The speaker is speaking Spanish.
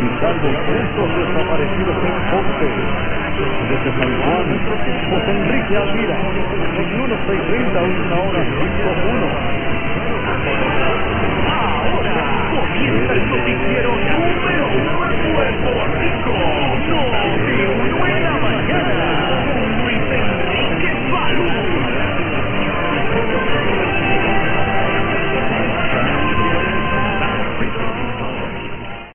buscando estos desaparecidos en Ponce. Desde San Juan, José Enrique Alvira, en 1630, 1 hora 5-1. Ahora comienza el